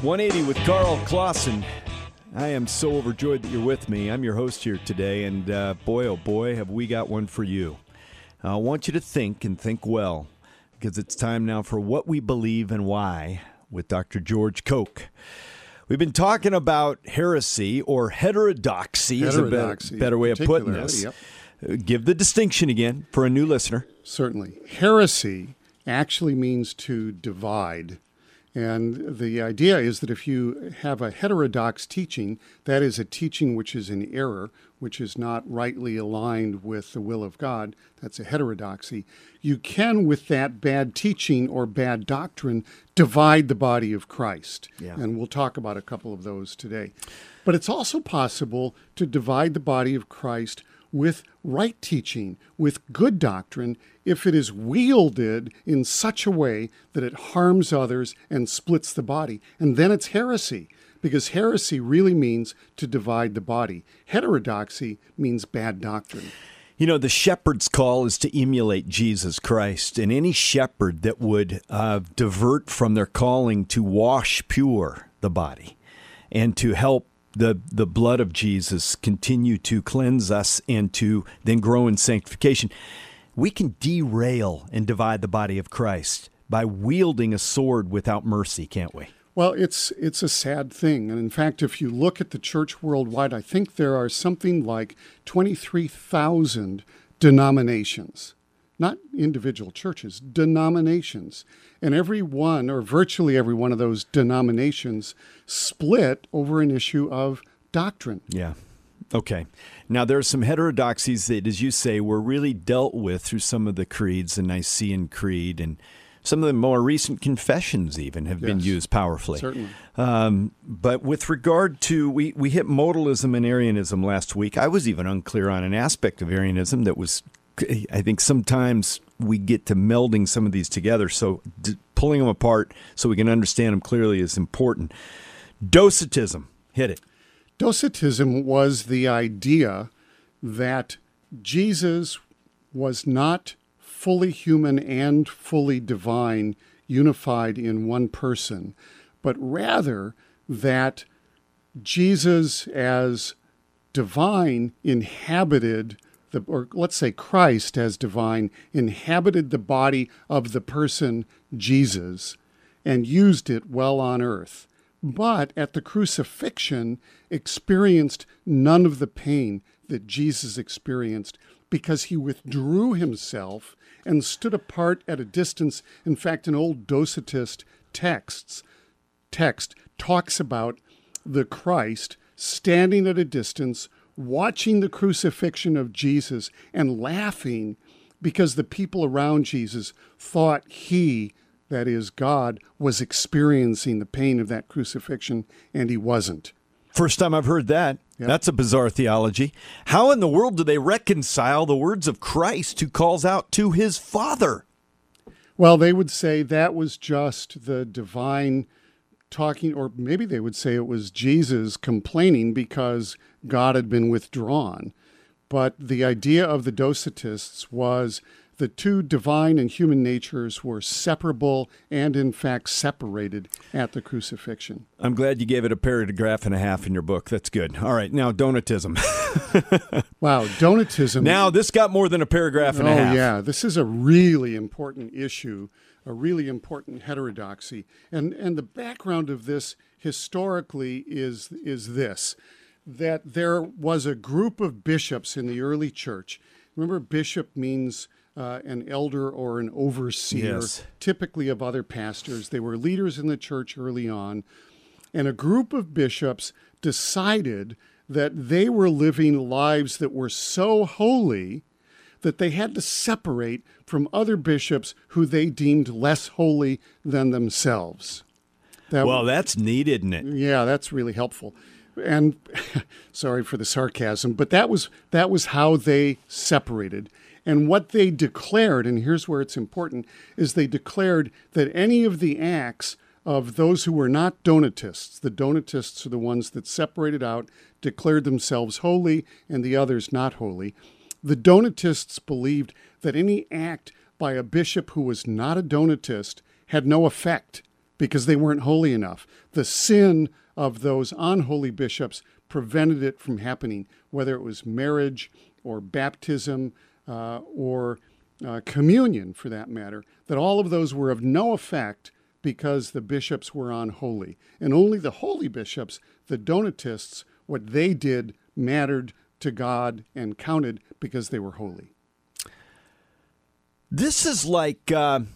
180 with Carl Clausen. I am so overjoyed that you're with me. I'm your host here today, and boy, oh boy, have we got one for you. I want you to think and think well, because it's time now for What We Believe and Why with Dr. George Koch. We've been talking about heresy or heterodoxy is a better way of putting this. Yep. Give the distinction again for a new listener. Certainly. Heresy actually means to divide. And the idea is that if you have a heterodox teaching, that is a teaching which is in error, which is not rightly aligned with the will of God, that's a heterodoxy. You can, with that bad teaching or bad doctrine, divide the body of Christ. Yeah. And we'll talk about a couple of those today. But it's also possible to divide the body of Christ with right teaching, with good doctrine, if it is wielded in such a way that it harms others and splits the body. And then it's heresy, because heresy really means to divide the body. Heterodoxy means bad doctrine. You know, the shepherd's call is to emulate Jesus Christ, and any shepherd that would divert from their calling to wash pure the body and to help the blood of Jesus continue to cleanse us and to then grow in sanctification, we can derail and divide the body of Christ by wielding a sword without mercy, can't we? Well, it's a sad thing. And in fact, if you look at the church worldwide, I think there are something like 23,000 denominations, not individual churches, denominations. And every one, or virtually every one of those denominations, split over an issue of doctrine. Yeah. Okay. Now, there are some heterodoxies that, as you say, were really dealt with through some of the creeds, the Nicene Creed, and some of the more recent confessions even have been used powerfully. Certainly. But with regard to, we hit modalism and Arianism last week. I was even unclear on an aspect of Arianism that was, I think sometimes we get to melding some of these together. So pulling them apart so we can understand them clearly is important. Docetism, hit it. Docetism was the idea that Jesus was not fully human and fully divine, unified in one person, but rather that Jesus as divine inhabited or let's say Christ as divine inhabited the body of the person Jesus and used it while on earth, but at the crucifixion experienced none of the pain that Jesus experienced because he withdrew himself and stood apart at a distance. In fact, an old Docetist text talks about the Christ standing at a distance, watching the crucifixion of Jesus and laughing because the people around Jesus thought he, that is God, was experiencing the pain of that crucifixion, and he wasn't. First time I've heard that. Yep. That's a bizarre theology. How in the world do they reconcile the words of Christ who calls out to his Father? Well, they would say that was just the divine talking, or maybe they would say it was Jesus complaining because God had been withdrawn. But the idea of the Docetists was the two divine and human natures were separable and, in fact, separated at the crucifixion. I'm glad you gave it a paragraph and a half in your book. That's good. All right, now Donatism. Wow, Donatism. Now, this got more than a paragraph and a half. Oh, yeah. This is a really important issue, a really important heterodoxy. And the background of this historically is this, that there was a group of bishops in the early church. Remember, bishop means an elder or an overseer, typically of other pastors. They were leaders in the church early on. And a group of bishops decided that they were living lives that were so holy that they had to separate from other bishops who they deemed less holy than themselves. That's neat, isn't it? Yeah, that's really helpful. And sorry for the sarcasm, but that was how they separated. And what they declared, and here's where it's important, is they declared that any of the acts of those who were not Donatists, the Donatists are the ones that separated out, declared themselves holy, and the others not holy. The Donatists believed that any act by a bishop who was not a Donatist had no effect because they weren't holy enough. The sin of those unholy bishops prevented it from happening, whether it was marriage or baptism or communion, for that matter, that all of those were of no effect because the bishops were unholy. And only the holy bishops, the Donatists, what they did mattered to God and counted because they were holy. This is like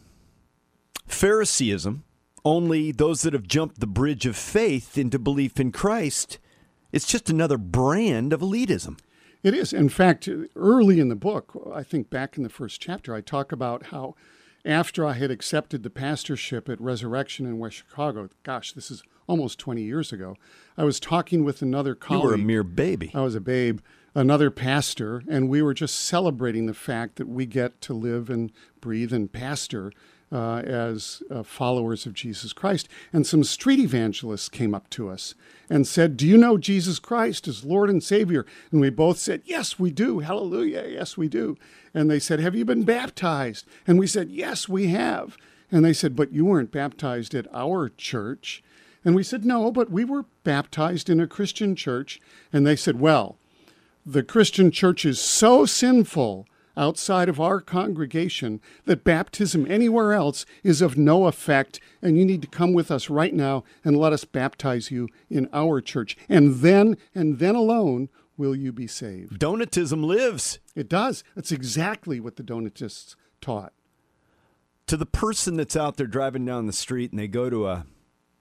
Phariseeism, only those that have jumped the bridge of faith into belief in Christ, it's just another brand of elitism. It is. In fact, early in the book, I think back in the first chapter, I talk about how after I had accepted the pastorship at Resurrection in West Chicago, gosh, this is almost 20 years ago, I was talking with another colleague. You were a mere baby. I was a babe, another pastor, and we were just celebrating the fact that we get to live and breathe and pastor as followers of Jesus Christ. And some street evangelists came up to us and said, "Do you know Jesus Christ as Lord and Savior?" And we both said, "Yes, we do. Hallelujah. Yes, we do." And they said, "Have you been baptized?" And we said, "Yes, we have." And they said, "But you weren't baptized at our church." And we said, "No, but we were baptized in a Christian church." And they said, "Well, the Christian church is so sinful outside of our congregation that baptism anywhere else is of no effect, and you need to come with us right now and let us baptize you in our church. And then alone will you be saved." Donatism lives. It does. That's exactly what the Donatists taught. To the person that's out there driving down the street and they go to a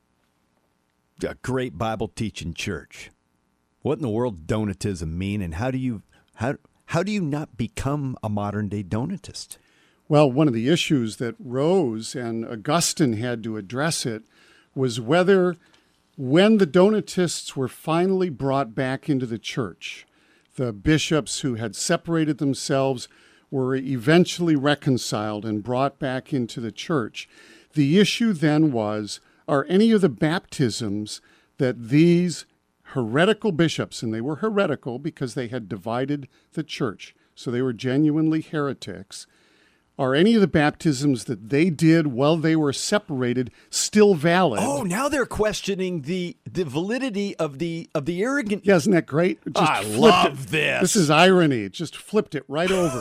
great Bible teaching church, what in the world does Donatism mean, and how do you not become a modern-day Donatist? Well, one of the issues that rose, and Augustine had to address it, was whether when the Donatists were finally brought back into the church, the bishops who had separated themselves were eventually reconciled and brought back into the church. The issue then was, are any of the baptisms that these heretical bishops, and they were heretical because they had divided the church, so they were genuinely heretics, are any of the baptisms that they did while they were separated still valid? Oh, now they're questioning the validity of the arrogant. Yeah, isn't that great? I love this. This is irony. It just flipped it right over.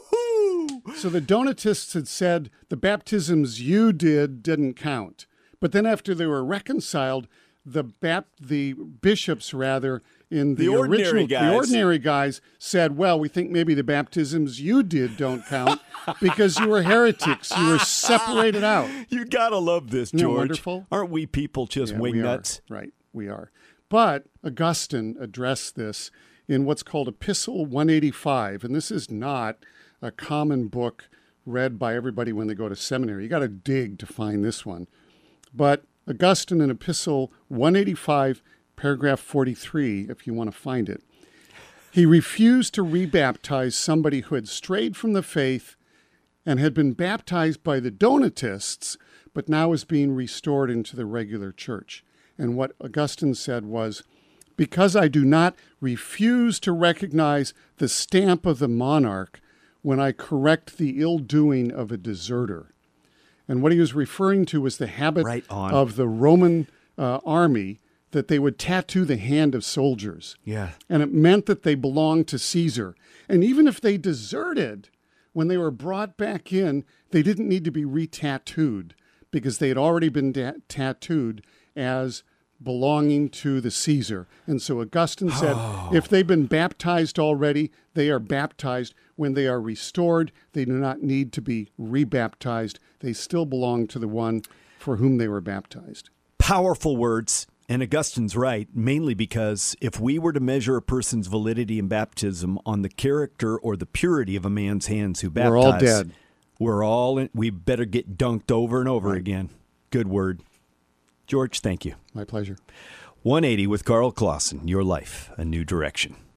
So the Donatists had said the baptisms you didn't count. But then after they were reconciled, the bishops in the ordinary guys said, "Well, we think maybe the baptisms you did don't count because you were heretics. You were separated out." You gotta love this, George. Isn't that wonderful? Aren't we people just wingnuts? Right, we are. But Augustine addressed this in what's called Epistle 185, and this is not a common book read by everybody when they go to seminary. You got to dig to find this one. But Augustine in Epistle 185, paragraph 43, if you want to find it, he refused to rebaptize somebody who had strayed from the faith and had been baptized by the Donatists, but now is being restored into the regular church. And what Augustine said was, "Because I do not refuse to recognize the stamp of the monarch when I correct the ill-doing of a deserter." And what he was referring to was the habit of the Roman army that they would tattoo the hand of soldiers. Yeah. And it meant that they belonged to Caesar. And even if they deserted, when they were brought back in, they didn't need to be re-tattooed because they had already been tattooed as belonging to the Caesar. And so Augustine said, if they've been baptized already, they are baptized. When they are restored, they do not need to be rebaptized. They still belong to the one for whom they were baptized. Powerful words. And Augustine's right, mainly because if we were to measure a person's validity in baptism on the character or the purity of a man's hands who baptized, we're all dead. We better get dunked over and over again. Good word. George, thank you. My pleasure. 180 with Carl Clausen, your life, a new direction.